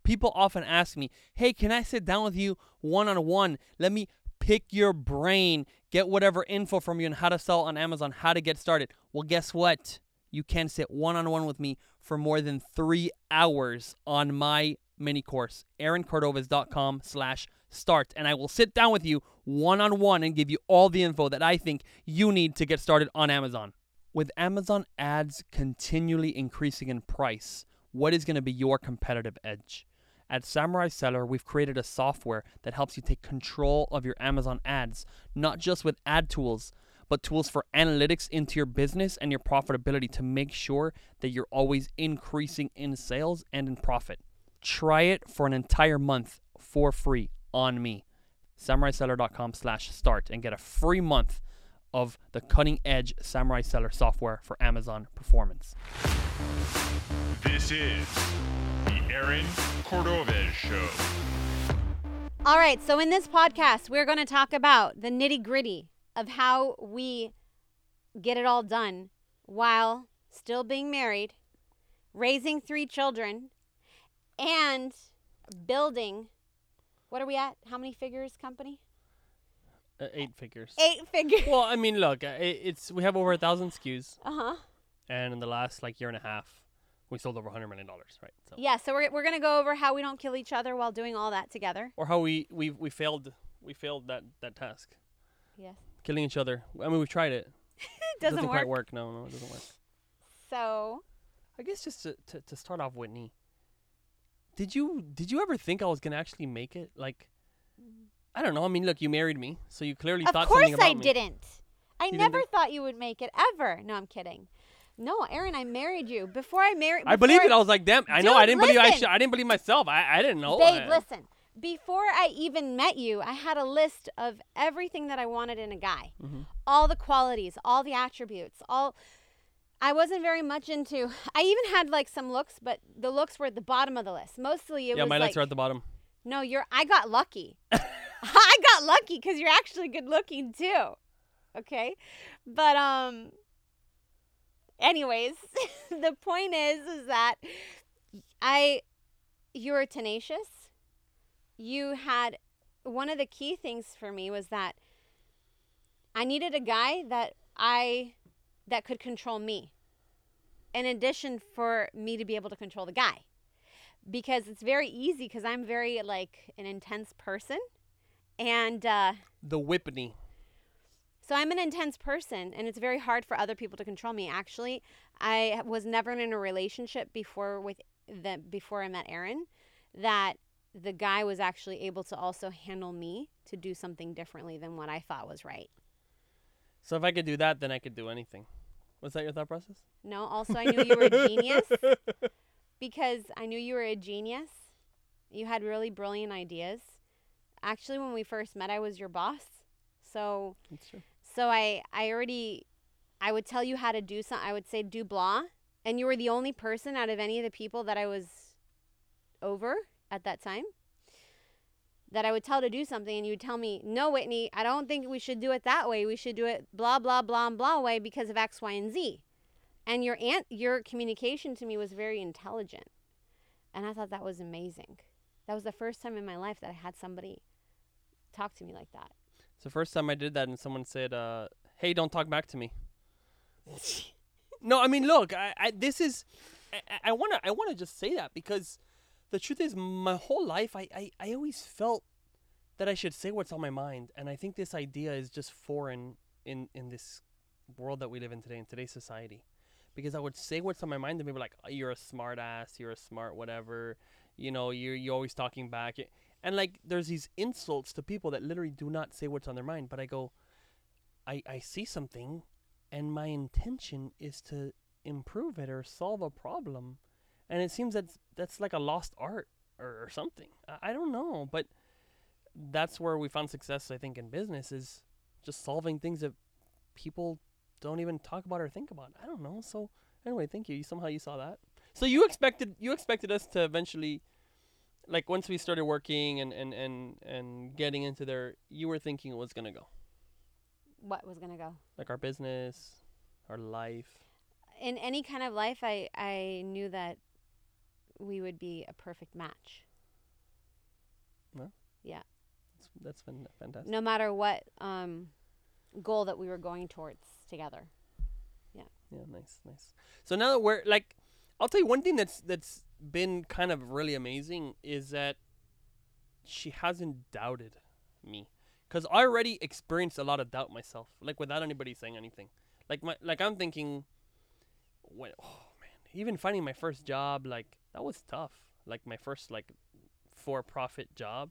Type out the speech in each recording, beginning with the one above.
People often ask me, hey, can I sit down with you one-on-one? Let me pick your brain, get whatever info from you on how to sell on Amazon, how to get started. Well, guess what? You can sit one-on-one with me for more than 3 hours on my mini course, aaroncordovez.com/start. And I will sit down with you one-on-one and give you all the info that I think you need to get started on Amazon. With Amazon ads continually increasing in price, what is going to be your competitive edge? At Samurai Seller, we've created a software that helps you take control of your Amazon ads, not just with ad tools, but tools for analytics into your business and your profitability to make sure that you're always increasing in sales and in profit. Try it for an entire month for free on me, samuraiseller.com/start, and get a free month of the cutting-edge Samurai Seller software for Amazon performance. This is the Aaron Cordovez Show. All right, so in this podcast, we're going to talk about the nitty-gritty of how we get it all done while still being married, raising 3 children, and building, what are we at? How many figures company? 8 figures. 8 figures. Well, I mean, look, we have over 1,000 SKUs, Uh-huh. and in the last year and a half, we sold over $100 million, right? So. Yeah, so we're going to go over how we don't kill each other while doing all that together. Or how we failed that task. Yes. Killing each other. I mean, we've tried it. It doesn't quite work. No, it doesn't work. So, I guess just to start off, Whitney, did you ever think I was gonna actually make it? Like, I don't know. I mean, look, you married me, so you clearly thought something about me. Of course I didn't. I You never didn't thought you would make it, ever. No, I'm kidding. No, Aaron, I married you. Before I married... I believed it. I was like, damn. I know. Dude, I didn't believe. listen. I didn't believe myself. I didn't know. Babe, listen. Before I even met you, I had a list of everything that I wanted in a guy. Mm-hmm. All the qualities, all the attributes, I wasn't very much into... I even had some looks, but the looks were at the bottom of the list. Mostly it was my looks are at the bottom. No, I got lucky. I got lucky because you're actually good looking too. Okay? But, anyways, the point is that you were tenacious. You had, one of the key things for me was that I needed a guy that could control me. In addition for me to be able to control the guy. Because it's very easy because I'm very an intense person. And The Whitney. so I'm an intense person, and it's very hard for other people to control me. Actually, I was never in a relationship before I met Aaron that the guy was actually able to also handle me to do something differently than what I thought was right. So if I could do that, then I could do anything. Was that your thought process? No, also I knew you were a genius because I knew you were a genius. You had really brilliant ideas. Actually, when we first met, I was your boss. So That's true. So I would tell you how to do something. I would say do blah. And you were the only person out of any of the people that I was over at that time that I would tell to do something. And you would tell me, no, Whitney, I don't think we should do it that way. We should do it blah, blah, blah, and blah way because of X, Y, and Z. And your communication to me was very intelligent. And I thought that was amazing. That was the first time in my life that I had somebody talk to me like that. It's the first time I did that, and someone said, "Hey, don't talk back to me." No, I mean, look, I wanna just say that because the truth is, my whole life, I always felt that I should say what's on my mind, and I think this idea is just foreign in this world that we live in today, in today's society, because I would say what's on my mind, and people were like, oh, "You're a smart ass, you're a smart whatever, you're always talking back." And there's these insults to people that literally do not say what's on their mind. But I go, I see something, and my intention is to improve it or solve a problem. And it seems that's like a lost art or something. I don't know. But that's where we found success, I think, in business, is just solving things that people don't even talk about or think about. I don't know. So anyway, thank you. Somehow you saw that. So you expected us to eventually... once we started working and getting into there, you were thinking it was going to go. What was going to go? Our business, our life. In any kind of life, I knew that we would be a perfect match. That's fantastic. No matter what goal that we were going towards together. Yeah, nice. So now that we're like, I'll tell you one thing that's been kind of really amazing is that she hasn't doubted me, because I already experienced a lot of doubt myself, like without anybody saying anything. Like I'm thinking, oh man, even finding my first job, like that was tough. Like my first like for-profit job,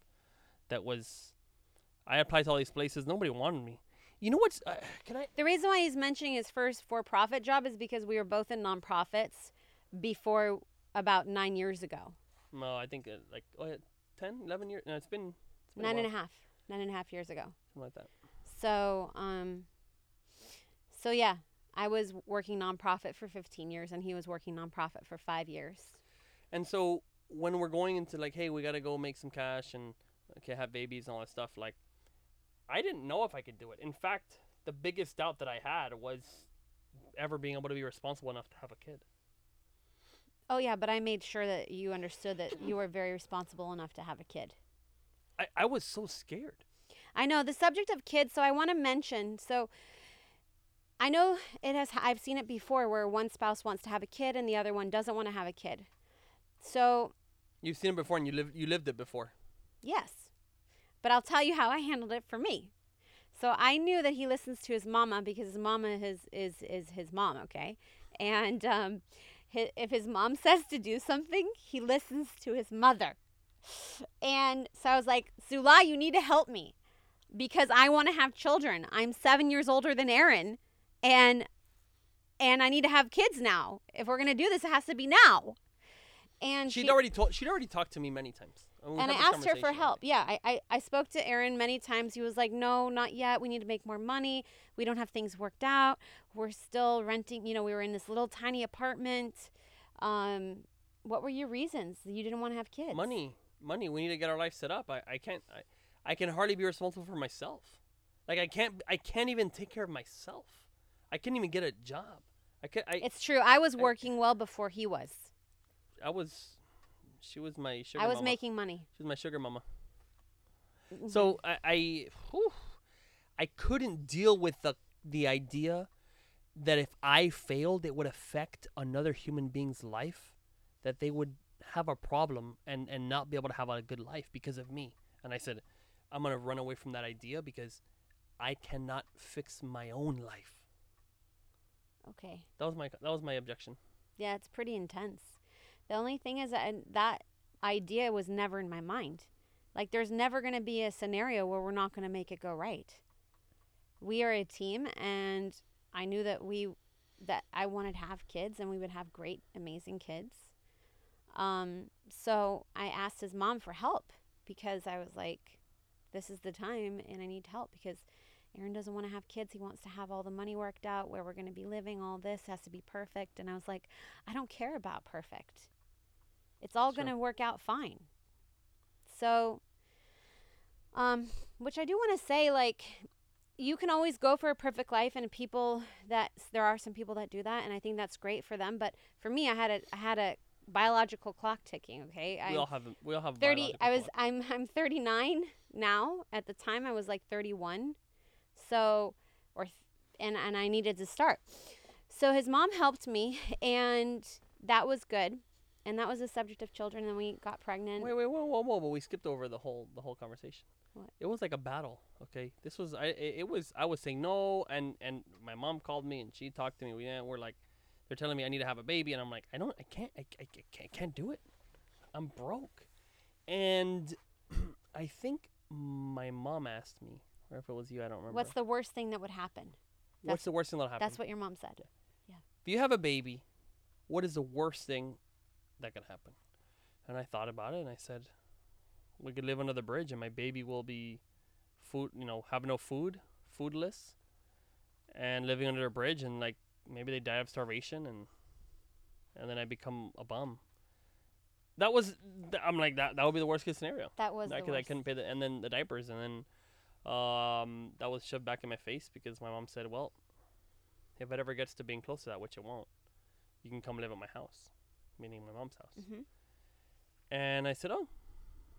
I applied to all these places, nobody wanted me. You know what's The reason why he's mentioning his first for-profit job is because we were both in nonprofits before about 9 years ago. No, I think 10, 11 years. No, it's been Nine a and a while. half. 9.5 years ago. Something like that. So yeah, I was working nonprofit for 15 years and he was working nonprofit for 5 years. And so when we're going into like, hey, we got to go make some cash and have babies and all that stuff, like I didn't know if I could do it. In fact, the biggest doubt that I had was ever being able to be responsible enough to have a kid. Oh yeah, but I made sure that you understood that you were very responsible enough to have a kid. I was so scared. I know the subject of kids, so I want to mention, so I know I've seen it before where one spouse wants to have a kid and the other one doesn't want to have a kid. So You've seen it before and you lived it before. yes. But I'll tell you how I handled it for me. So I knew that he listens to his mama because his mama is his mom, okay? And if his mom says to do something, he listens to his mother. And so I was like, Zula, you need to help me because I want to have children. I'm 7 years older than Aaron, and I need to have kids now. If we're going to do this, it has to be now. And she'd already talked to me many times. And I asked her for help. Yeah, I spoke to Aaron many times. He was like, no, not yet. We need to make more money. We don't have things worked out. We're still renting. We were in this little tiny apartment. What were your reasons? You didn't want to have kids? Money. We need to get our life set up. I can hardly be responsible for myself. Like I can't even take care of myself. I can't even get a job. It's true. I was working well before he was. She was my sugar mama. I was mama. making money. She was my sugar mama. Mm-hmm. So I couldn't deal with the idea that if I failed, it would affect another human being's life, that they would have a problem and not be able to have a good life because of me. And I said, I'm going to run away from that idea because I cannot fix my own life. Okay. That was my objection. Yeah, it's pretty intense. The only thing is that idea was never in my mind. Like, there's never going to be a scenario where we're not going to make it go right. We are a team, and I knew that I wanted to have kids, and we would have great, amazing kids. So I asked his mom for help because I was like, this is the time, and I need help because Aaron doesn't want to have kids. He wants to have all the money worked out, where we're going to be living, all this has to be perfect. And I was like, I don't care about perfect. It's all going to work out fine. So, which I do want to say, like, you can always go for a perfect life, and there are some people that do that, and I think that's great for them. But for me, I had a biological clock ticking. Okay, we all have 30. I'm 39 now. At the time, I was like 31. So, and I needed to start. So his mom helped me, and that was good. And that was the subject of children. And then we got pregnant. Wait, whoa! But we skipped over the whole conversation. What? It was like a battle. Okay, this was I was saying no, and my mom called me and she talked to me. We're like, they're telling me I need to have a baby, and I'm like, I can't do it. I'm broke, and I think my mom asked me, or if it was you, I don't remember. What's the worst thing that would happen? What's the worst thing that'll happen? That's what your mom said. Yeah. If you have a baby, what is the worst thing that can happen? And I thought about it, and I said, we could live under the bridge, and my baby will be have no food, foodless, and living under a bridge, and like maybe they die of starvation, and then I become a bum. I'm like that would be the worst case scenario. That was the worst. I couldn't pay and then the diapers, and then that was shoved back in my face because my mom said, well, if it ever gets to being close to that, which it won't, you can come live at my house, meaning my mom's house. Mm-hmm. And I said, oh,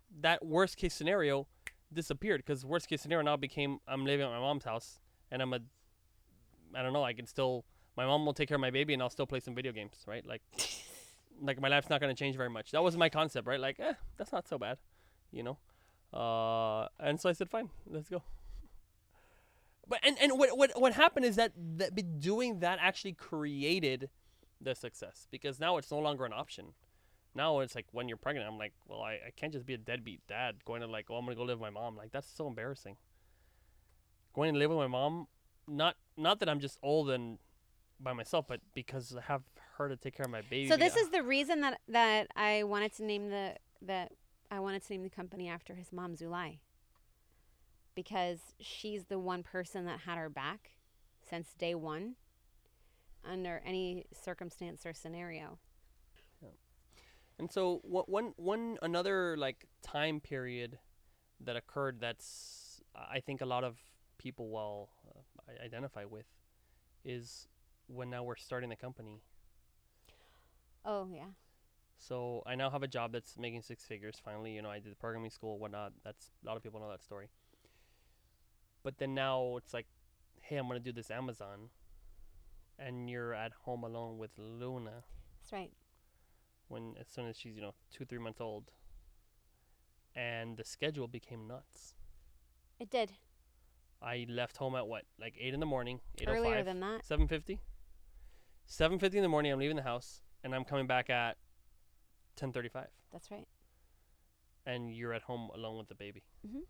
that worst case scenario disappeared, because worst case scenario now became I'm living at my mom's house and I don't know, I can still, my mom will take care of my baby and I'll still play some video games, right? Like my life's not going to change very much. That was my concept, right? Like, that's not so bad, you know? And so I said, fine, let's go. But and what happened is that doing that actually created the success, because now it's no longer an option. Now it's like when you're pregnant, I'm like, well, I can't just be a deadbeat dad going to like, oh, I'm going to go live with my mom. Like, that's so embarrassing. Going to live with my mom, not that I'm just old and by myself, but because I have her to take care of my baby. So this is the reason that I wanted to name the company after his mom, Zulay. Because she's the one person that had her back since day one, under any circumstance or scenario. Yeah. And so one another like time period that occurred that's I think a lot of people will identify with is when now we're starting the company. Oh, yeah. So I now have a job that's making 6 figures. Finally, you know, I did programming school, whatnot. That's a lot of people know that story. But then now it's like, hey, I'm going to do this Amazon. And you're at home alone with Luna. That's right. As soon as she's, 2-3 months old. And the schedule became nuts. It did. I left home at what? Like 8 in the morning, 8:05. Earlier than that. 7:50? 7:50 in the morning, I'm leaving the house. And I'm coming back at 10:35. That's right. And you're at home alone with the baby. Mm-hmm.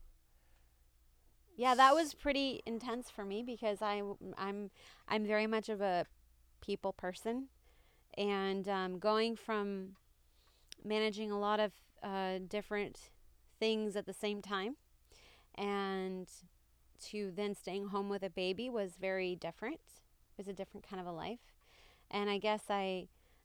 Yeah, that was pretty intense for me because I'm very much of a people person, and going from managing a lot of different things at the same time, and to then staying home with a baby was very different. It was a different kind of a life, and I guess I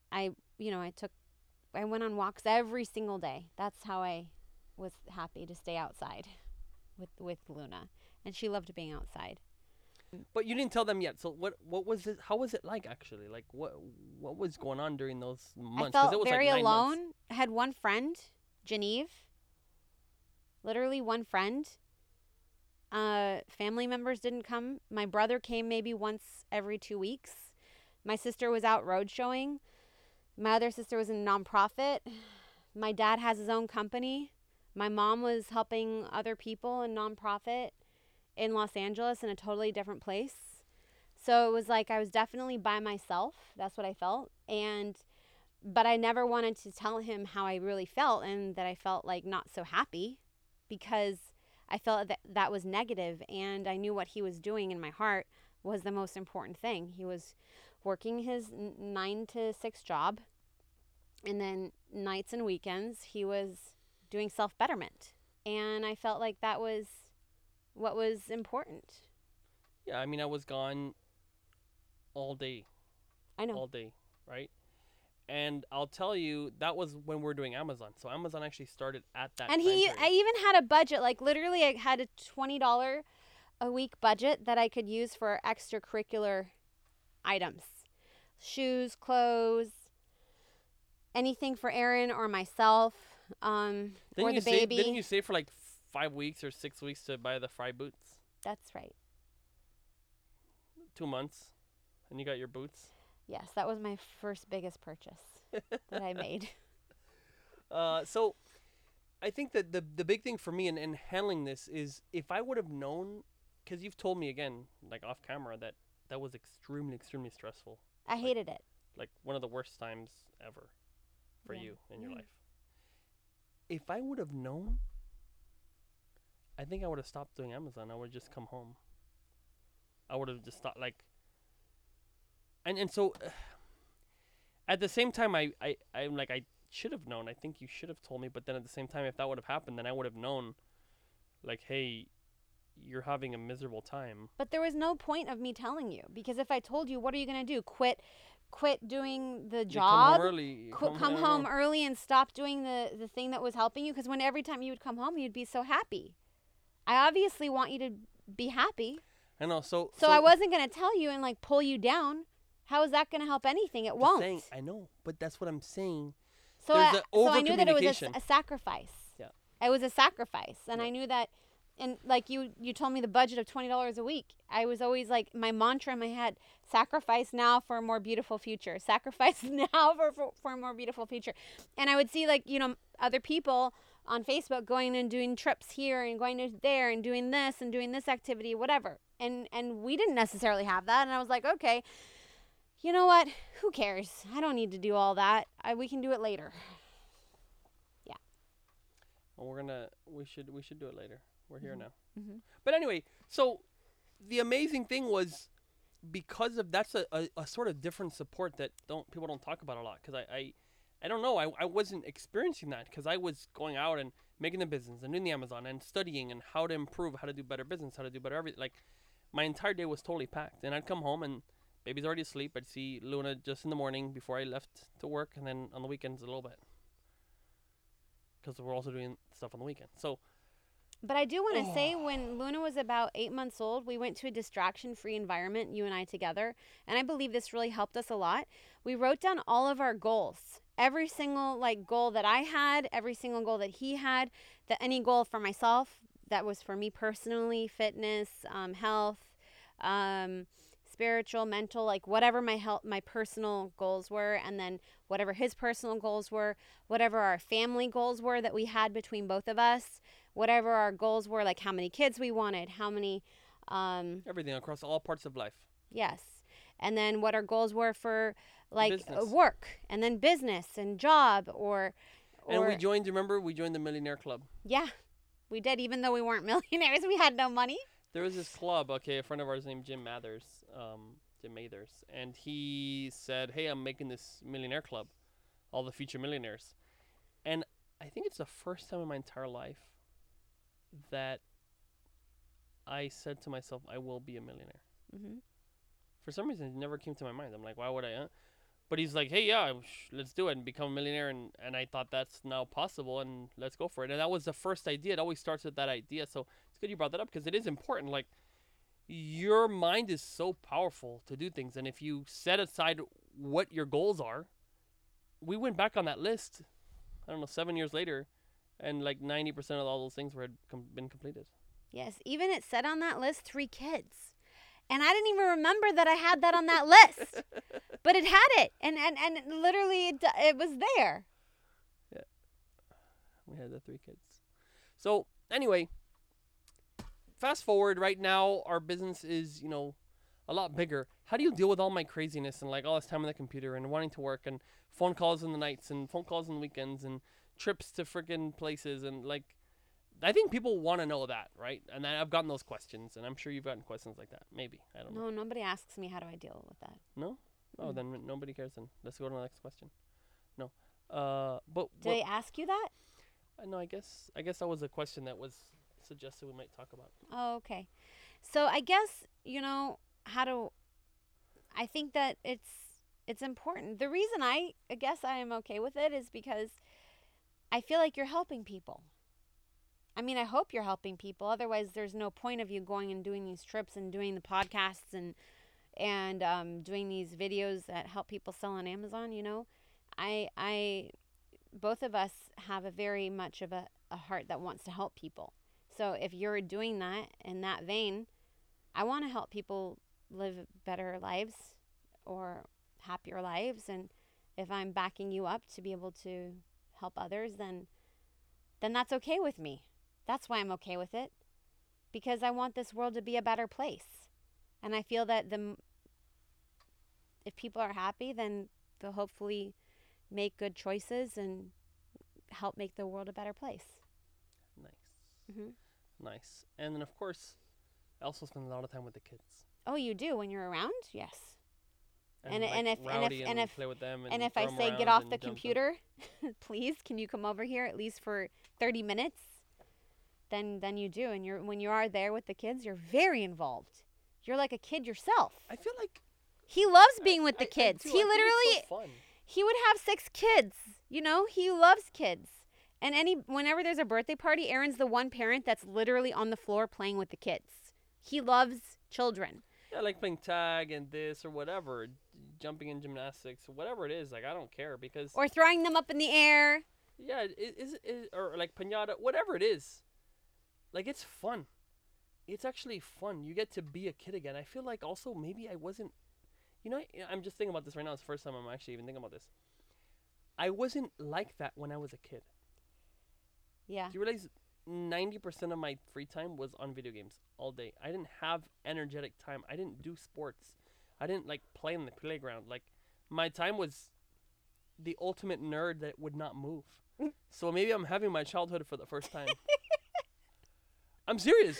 went on walks every single day. That's how I was happy to stay outside with Luna, and she loved being outside. But you didn't tell them yet. So what was it? How was it like actually? Like what was going on during those months? I felt it was very like 9 alone. months. I had one friend, Genevieve. Literally one friend. Family members didn't come. My brother came maybe once every 2 weeks. My sister was out road showing. My other sister was in a nonprofit. My dad has his own company. My mom was helping other people in nonprofit in Los Angeles, in a totally different place. So it was like I was definitely by myself. That's what I felt. But I never wanted to tell him how I really felt, and that I felt like not so happy, because I felt that was negative, and I knew what he was doing in my heart was the most important thing. He was working his 9 to 6 job, and then nights and weekends he was doing self-betterment. And I felt like that was what was important. Yeah, I mean, I was gone all day. I know. All day, right? And I'll tell you, that was when we were doing Amazon. So Amazon actually started at that And time period. I even had a budget, like literally I had a $20 a week budget that I could use for extracurricular items. Shoes, clothes, anything for Aaron or myself, or the baby. Didn't you save for like 5 weeks or 6 weeks to buy the Fry boots? That's right. 2 months, and you got your boots. Yes, that was my first biggest purchase that I made. So I think that the big thing for me in handling this is, if I would have known, because you've told me again, like off camera, that was extremely, extremely stressful. I hated it. Like one of the worst times ever for Yeah. you in your life. If I would have known, I think I would have stopped doing Amazon. I would have just come home. I would have just thought like, and so at the same time, I'm like, I should have known. I think you should have told me. But then at the same time, if that would have happened, then I would have known, like, hey, you're having a miserable time. But there was no point of me telling you, because if I told you, what are you going to do? Quit doing the job? Come home early and stop doing the thing that was helping you? Because every time you would come home, you'd be so happy. I obviously want you to be happy. I know. So I wasn't going to tell you and like pull you down. How is that going to help anything? It won't. I know, but that's what I'm saying. So I knew that it was a sacrifice. Yeah. It was a sacrifice. And I knew that, and like you told me the budget of $20 a week. I was always like, my mantra in my head, sacrifice now for a more beautiful future. Sacrifice now for a more beautiful future. And I would see like, other people on Facebook going and doing trips here and going to there and doing this activity, whatever. And we didn't necessarily have that. And I was like, okay, you know what? Who cares? I don't need to do all that. We can do it later. Well, we should do it later. We're here now. Mm-hmm. But anyway, so the amazing thing was, because of that's a sort of different support that people don't talk about a lot. Because I don't know, I wasn't experiencing that, because I was going out and making the business and doing the Amazon and studying and how to improve, how to do better business, how to do better everything. Like, my entire day was totally packed, and I'd come home and baby's already asleep. I'd see Luna just in the morning before I left to work, and then on the weekends a little bit, because we're also doing stuff on the weekend. So, but I do want to say, when Luna was about 8 months old, we went to a distraction-free environment, you and I together, and I believe this really helped us a lot. We wrote down all of our goals, every single goal that I had, every single goal that he had, any goal for myself that was for me personally, fitness, health, spiritual, mental, whatever my personal goals were, and then whatever his personal goals were, whatever our family goals were that we had between both of us, whatever our goals were, like how many kids we wanted, how many everything across all parts of life. Yes. And then what our goals were for Business. work, and then business and job or And we joined the Millionaire Club. Yeah. We did, even though we weren't millionaires, we had no money. There was this club, a friend of ours named Jim Mathers, and he said, hey, I'm making this Millionaire Club, all the future millionaires. And I think it's the first time in my entire life that I said to myself, I will be a millionaire. Mm-hmm. For some reason, it never came to my mind. I'm like, why would I? But he's like, hey, yeah, let's do it and become a millionaire. And I thought that's now possible, and let's go for it. And that was the first idea. It always starts with that idea. So it's good you brought that up, because it is important. Like, your mind is so powerful to do things. And if you set aside what your goals are, we went back on that list, 7 years later, and 90% of all those things had been completed. Yes. Even it said on that list 3 kids. And I didn't even remember that I had that on that list. But it had it. And literally it was there. Yeah. We had the 3 kids. So, anyway, fast forward. Right now, our business is, a lot bigger. How do you deal with all my craziness and, all this time on the computer and wanting to work and phone calls in the nights and phone calls on the weekends and trips to freaking places and, I think people want to know that, right? And I've gotten those questions, and I'm sure you've gotten questions like that. Maybe. I don't know. No, nobody asks me how do I deal with that. No? Oh, then nobody cares then. Let's go to the next question. No. But Did they ask you that? No, I guess that was a question that was suggested we might talk about. Oh, okay. So I guess, I think that it's important. The reason I guess I am okay with it is because I feel like you're helping people. I mean, I hope you're helping people. Otherwise, there's no point of you going and doing these trips and doing the podcasts and doing these videos that help people sell on Amazon. I both of us have a very much of a heart that wants to help people. So if you're doing that in that vein, I want to help people live better lives or happier lives. And if I'm backing you up to be able to help others, then that's okay with me. That's why I'm okay with it, because I want this world to be a better place. And I feel that if people are happy, then they'll hopefully make good choices and help make the world a better place. Nice. Mm-hmm. Nice. And then, of course, I also spend a lot of time with the kids. Oh, you do when you're around? Yes. And if play with them and if I say get off the computer, please, can you come over here at least for 30 minutes? Then you do, and when you are there with the kids, you're very involved. You're like a kid yourself. I feel like he loves being with the kids. I He literally it's so fun. He would have 6 kids. He loves kids. And whenever there's a birthday party, Aaron's the one parent that's literally on the floor playing with the kids. He loves children. Yeah, like playing tag and this or whatever, jumping in gymnastics or whatever it is. I don't care because or throwing them up in the air. Yeah, or like piñata, whatever it is. Like, it's fun. It's actually fun. You get to be a kid again. I feel like also maybe I wasn't. I'm just thinking about this right now. It's the first time I'm actually even thinking about this. I wasn't like that when I was a kid. Yeah. Do you realize 90% of my free time was on video games all day? I didn't have energetic time. I didn't do sports. I didn't like play in the playground. Like, my time was the ultimate nerd that would not move. So maybe I'm having my childhood for the first time. I'm serious.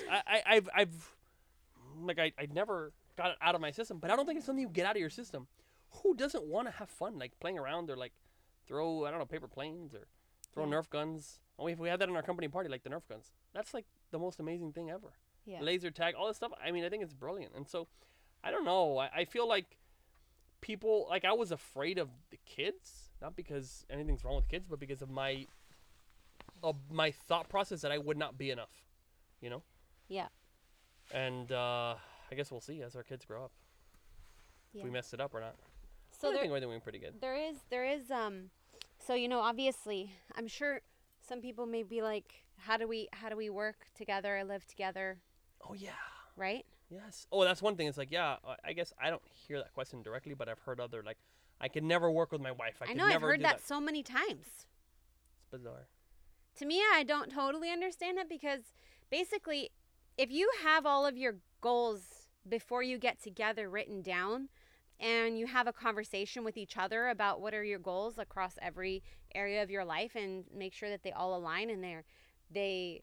I've never got it out of my system, but I don't think it's something you get out of your system. Who doesn't want to have fun, like playing around or like throw, I don't know, paper planes or throw Nerf guns? Oh, if we had that in our company party, like the Nerf guns, that's like the most amazing thing ever. Yeah. Laser tag, all this stuff. I mean, I think it's brilliant. And so, I don't know. I feel like people, like I was afraid of the kids, not because anything's wrong with kids, but because of my thought process that I would not be enough, you know? Yeah. And I guess we'll see as our kids grow up if we messed it up or not. So I think we're doing pretty good. There is so obviously I'm sure some people may be like, how do we work together, live together? Oh yeah. Right? Yes. Oh, that's one thing. It's like, yeah, I guess I don't hear that question directly, but I've heard other, like, I could never work with my wife. I could know, never I've heard do that so many times. It's bizarre. To me, I don't totally understand it because basically, if you have all of your goals before you get together written down and you have a conversation with each other about what are your goals across every area of your life and make sure that they all align and they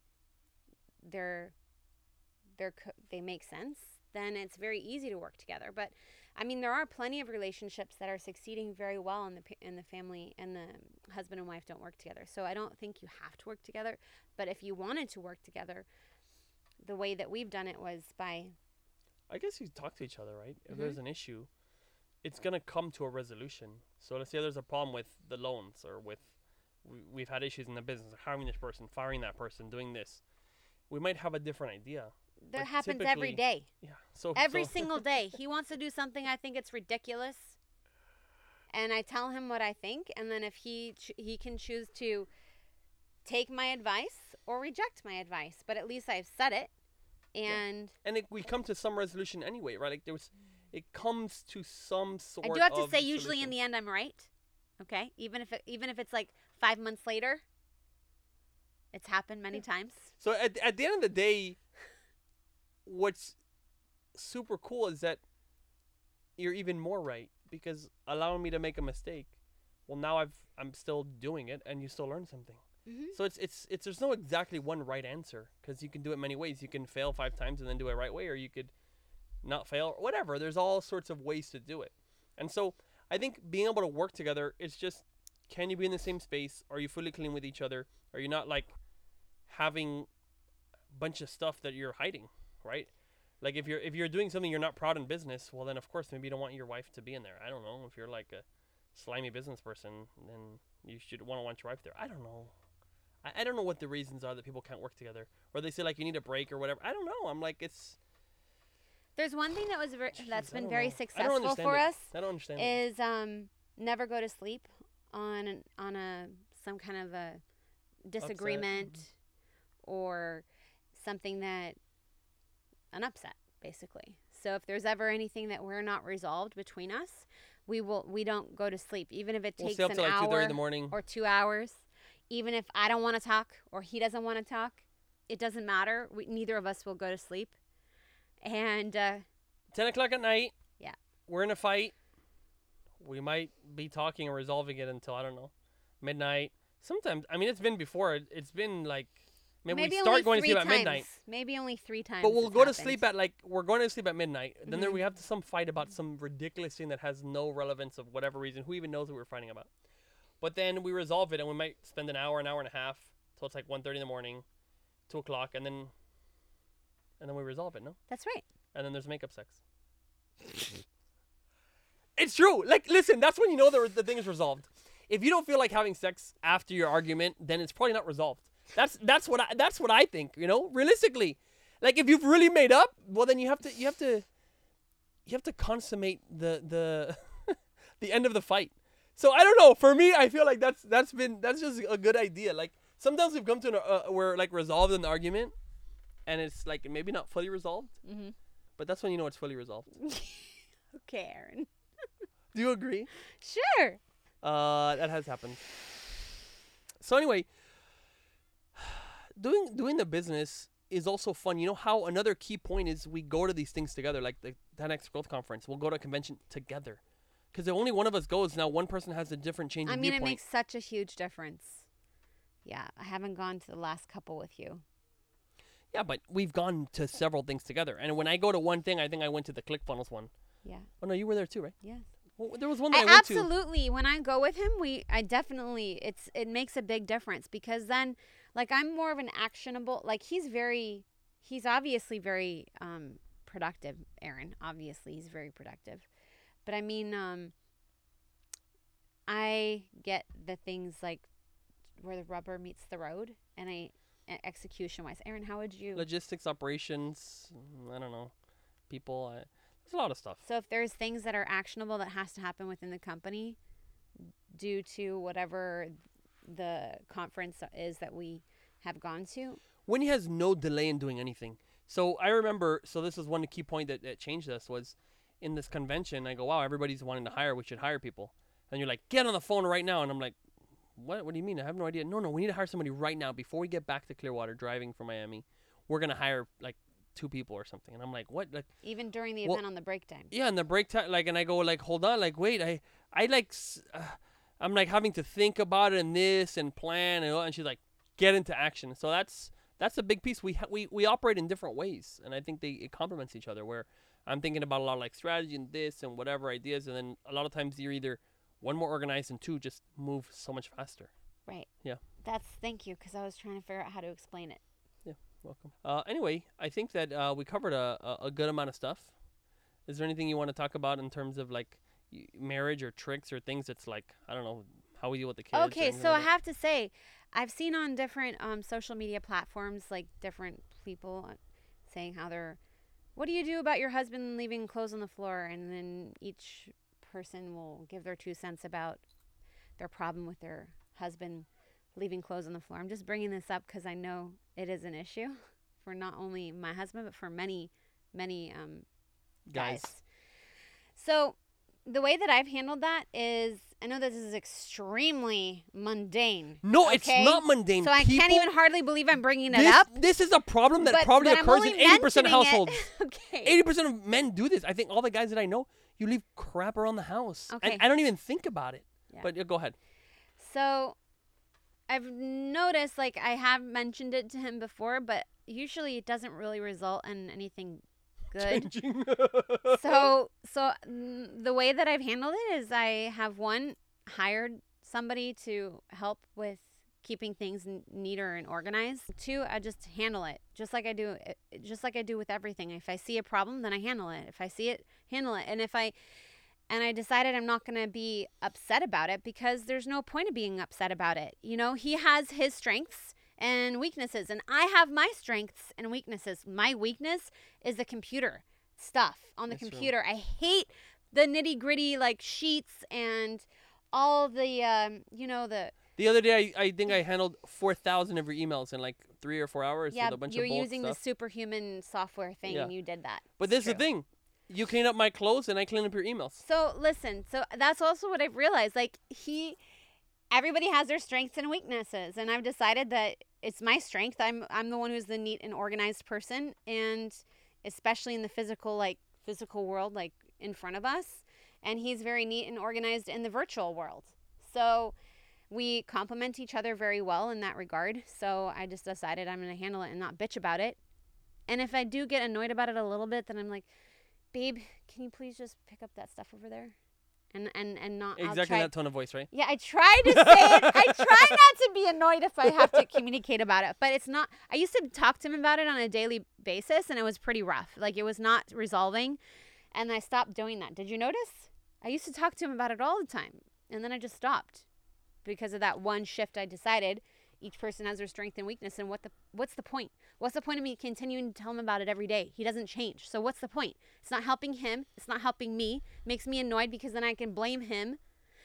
make sense, then it's very easy to work together. But I mean, there are plenty of relationships that are succeeding very well in the family, and the husband and wife don't work together. So I don't think you have to work together. But if you wanted to work together, the way that we've done it was by, I guess you talk to each other, right? If there's an issue, it's gonna come to a resolution. So let's say there's a problem with the loans, or with we've had issues in the business, hiring this person, firing that person, doing this. We might have a different idea. that happens every day. Yeah. So Every single day. He wants to do something I think it's ridiculous. And I tell him what I think. And then if he can choose to take my advice or reject my advice. But at least I've said it. And we come to some resolution anyway, right? Like it comes to some sort of I do have to say, usually solution. in the end, I'm right. Okay? Even if it's like 5 months later. It's happened many times. So at the end of the day, what's super cool is that you're even more right, because allowing me to make a mistake, well, now I'm still doing it, and you still learn something. Mm-hmm. So it's there's no exactly one right answer, because you can do it many ways. You can fail 5 times and then do it right way, or you could not fail, or whatever. There's all sorts of ways to do it. And so I think being able to work together is just, can you be in the same space? Are you fully clean with each other? Are you not like having a bunch of stuff that you're hiding, right? Like if you're doing something you're not proud in business, well then of course maybe you don't want your wife to be in there. I don't know. If you're like a slimy business person, then you should want your wife there. I don't know. I don't know what the reasons are that people can't work together, or they say like you need a break or whatever. I don't know. I'm like, it's. There's one thing that's been very know. successful for us. I don't understand. Is never go to sleep on some kind of a disagreement or something that an upset, basically. So if there's ever anything that we're not resolved between us, we don't go to sleep, even if it takes stay up an till like hour 2:30 in the morning. or 2 hours. Even if I don't want to talk or he doesn't want to talk, it doesn't matter. Neither of us will go to sleep. And 10 o'clock at night. Yeah. We're in a fight. We might be talking and resolving it until, I don't know, midnight. Sometimes, I mean, it's been before. It's been like, maybe we start going to sleep at midnight. Maybe only 3 times. But we'll it's go to happened. sleep at we're going to sleep at midnight. Then there we have some fight about some ridiculous thing that has no relevance of whatever reason. Who even knows what we're fighting about? But then we resolve it, and we might spend an hour and a half till it's like 1:30 in the morning, 2 o'clock, and then we resolve it, no? That's right. And then there's makeup sex. It's true. Like, listen, that's when you know the thing is resolved. If you don't feel like having sex after your argument, then it's probably not resolved. That's what I think, you know? Realistically. Like, if you've really made up, well then you have to consummate the the end of the fight. So I don't know. For me, I feel like that's just a good idea. Like sometimes we've come to we're like resolved an argument, and it's like maybe not fully resolved, Mm-hmm. but that's when you know it's fully resolved. Okay, Aaron. Do you agree? Sure. That has happened. So anyway, doing the business is also fun. You know how another key point is we go to these things together, like the 10X Growth Conference. We'll go to a convention together. Because if only one of us goes, now one person has a different change in viewpoint. It makes such a huge difference. Yeah, I haven't gone to the last couple with you. Yeah, but we've gone to several things together. And when I go to one thing, I think I went to the ClickFunnels one. Yeah. Oh, no, you were there too, right? Yes. Well, there was one that I went to. Absolutely. When I go with him, it makes a big difference because then, like, I'm more of an actionable, like, he's obviously very productive, Aaron. Obviously, he's very productive. But I mean, I get the things like where the rubber meets the road, and execution-wise. Aaron, how would you? Logistics, operations, I don't know, people. There's a lot of stuff. So if there's things that are actionable that has to happen within the company due to whatever the conference is that we have gone to. When he has no delay in doing anything. So I remember, this is one key point that changed us was in this convention, I go, wow, everybody's wanting to hire. We should hire people. And you're like, get on the phone right now. And I'm like, what do you mean? I have no idea. No, we need to hire somebody right now before we get back to Clearwater driving from Miami. We're going to hire like 2 people or something. And I'm like, what? Like, even during the event on the break time. Yeah, in the break time, like, and I go like, hold on, like, wait, I'm like having to think about it and this and plan and she's like, get into action. So that's a big piece. We operate in different ways, and I think it complements each other. Where I'm thinking about a lot of like strategy and this and whatever ideas, and then a lot of times you're either one more organized and two just move so much faster. Right. Yeah. Thank you, because I was trying to figure out how to explain it. Yeah, welcome. Anyway, I think that we covered a good amount of stuff. Is there anything you want to talk about in terms of like marriage or tricks or things that's like, I don't know, how we deal with the kids? Okay, so I have to say, I've seen on different social media platforms, like different people saying what do you do about your husband leaving clothes on the floor? And then each person will give their 2 cents about their problem with their husband leaving clothes on the floor. I'm just bringing this up because I know it is an issue for not only my husband, but for many, many guys. So the way that I've handled that is, I know this is extremely mundane. No, it's not mundane. So I can't even hardly believe I'm bringing it up. This is a problem that probably occurs in 80% of households. Okay. 80% of men do this. I think all the guys that I know, you leave crap around the house. Okay. And I don't even think about it. Yeah. But go ahead. So I've noticed, like, I have mentioned it to him before, but usually it doesn't really result in anything good. Changing. So the way that I've handled it is I have hired somebody to help with keeping things neater and organized. 2, I just handle it just like I do with everything. If I see a problem, then I handle it. If I see it, handle it. And I decided I'm not going to be upset about it because there's no point of being upset about it. You know, he has his strengths and weaknesses, and I have my strengths and weaknesses. My weakness is the computer stuff on the computer. True. I hate the nitty-gritty, like, sheets and all the The other day, I think I handled 4,000 of your emails in like 3 or 4 hours with a bunch of bulk you're using stuff. the superhuman software thing, and you did that. But this is the thing. You clean up my clothes, and I clean up your emails. So, listen. So, that's also what I've realized. Like, everybody has their strengths and weaknesses, and I've decided that it's my strength. I'm the one who's the neat and organized person, and especially in the physical world, like in front of us. And he's very neat and organized in the virtual world. So we complement each other very well in that regard. So I just decided I'm going to handle it and not bitch about it. And if I do get annoyed about it a little bit, then I'm like, babe, can you please just pick up that stuff over there? And not exactly that tone of voice, right? Yeah, I try to say it. I try not to be annoyed if I have to communicate about it, but it's not. I used to talk to him about it on a daily basis, and it was pretty rough. Like, it was not resolving, and I stopped doing that. Did you notice? I used to talk to him about it all the time, and then I just stopped because of that one shift. I decided each person has their strength and weakness, and what's the point? What's the point of me continuing to tell him about it every day? He doesn't change. So what's the point? It's not helping him. It's not helping me. It makes me annoyed because then I can blame him.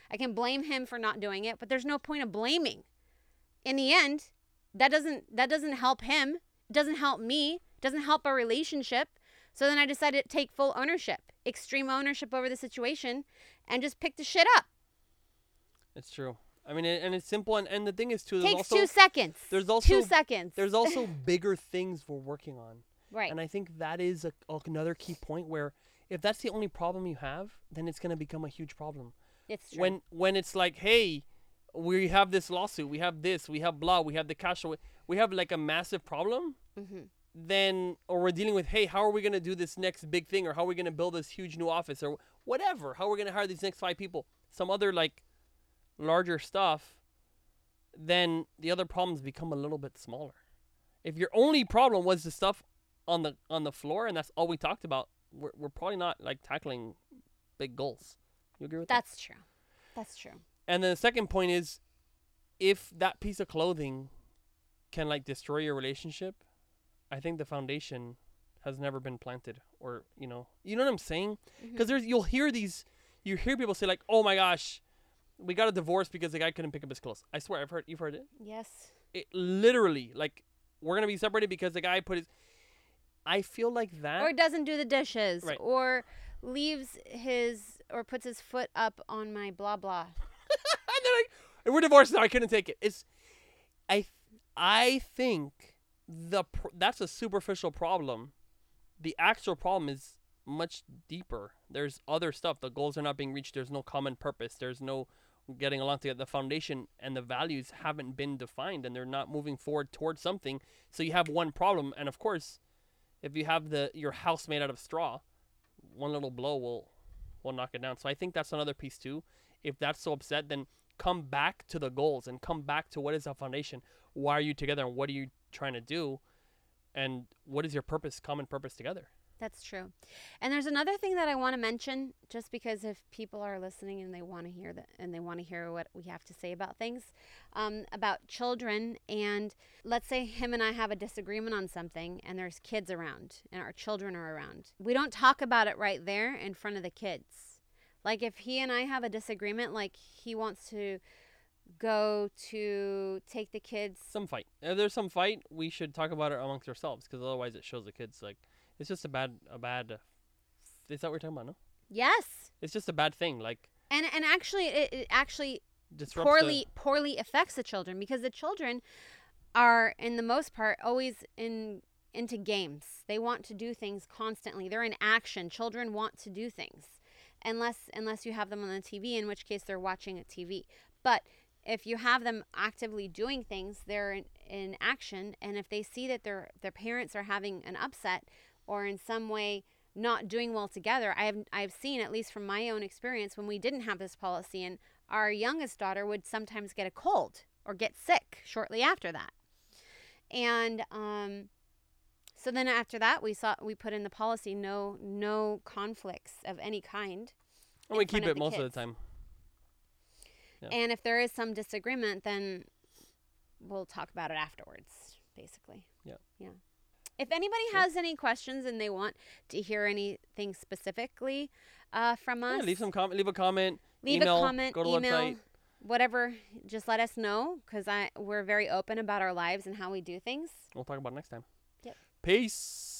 I can blame him for not doing it, but there's no point of blaming. In the end, that doesn't help him. It doesn't help me. It doesn't help our relationship. So then I decided to take full ownership, extreme ownership over the situation, and just pick the shit up. It's true. I mean, and it's simple. And the thing is, too, Takes also, 2 seconds. there's also 2 seconds. There's also bigger things we're working on. Right. And I think that is another key point where if that's the only problem you have, then it's going to become a huge problem. It's true. When it's like, hey, we have this lawsuit, we have this, we have blah, we have the cash, we have like a massive problem, then, or we're dealing with, hey, how are we going to do this next big thing, or how are we going to build this huge new office, or whatever, how are we going to hire these next 5 people, some other like larger stuff, then the other problems become a little bit smaller. If your only problem was the stuff on the floor and that's all we talked about, we're probably not like tackling big goals. You agree with that? That's true. That's true. And then the second point is, if that piece of clothing can like destroy your relationship, I think the foundation has never been planted, or you know what I'm saying? Because you'll hear people say like, oh my gosh, we got a divorce because the guy couldn't pick up his clothes. I swear, you've heard it. Yes. It literally, like, we're gonna be separated because the guy put his. I feel like that. Or doesn't do the dishes. Right. Or leaves or puts his foot up on my blah blah. And they're like, we're divorced now. I couldn't take it. I think that's a superficial problem. The actual problem is much deeper. There's other stuff. The goals are not being reached. There's no common purpose. There's no getting along together. The foundation and the values haven't been defined, and they're not moving forward towards something. So you have one problem, and of course, if you have your house made out of straw, one little blow will knock it down. So I think that's another piece too. If that's so upset, then come back to the goals and come back to what is the foundation. Why are you together, and what are you trying to do, and what is your purpose, common purpose together? That's true. And there's another thing that I want to mention, just because if people are listening and they want to hear that, and they want to hear what we have to say about things, about children. And let's say him and I have a disagreement on something, and there's kids around, and our children are around. We don't talk about it right there in front of the kids. Like if he and I have a disagreement, like he wants to go to take the kids. Some fight. If there's some fight, we should talk about it amongst ourselves, because otherwise it shows the kids like. It's just a bad. Is that what we're talking about? No. Yes. It's just a bad thing, like. And actually, it actually disrupts poorly affects the children, because the children are, in the most part, always into games. They want to do things constantly. They're in action. Children want to do things, unless you have them on the TV, in which case they're watching a TV. But if you have them actively doing things, they're in action, and if they see that their parents are having an upset, or in some way not doing well together. I've seen, at least from my own experience, when we didn't have this policy, and our youngest daughter would sometimes get a cold or get sick shortly after that. And so then after that, we put in the policy, no conflicts of any kind. And we keep it most of the time. Yeah. And if there is some disagreement, then we'll talk about it afterwards, basically. Yeah. Yeah. If anybody has any questions and they want to hear anything specifically from us, leave a comment, email, go to the website, whatever. Just let us know, because we're very open about our lives and how we do things. We'll talk about it next time. Yep. Peace.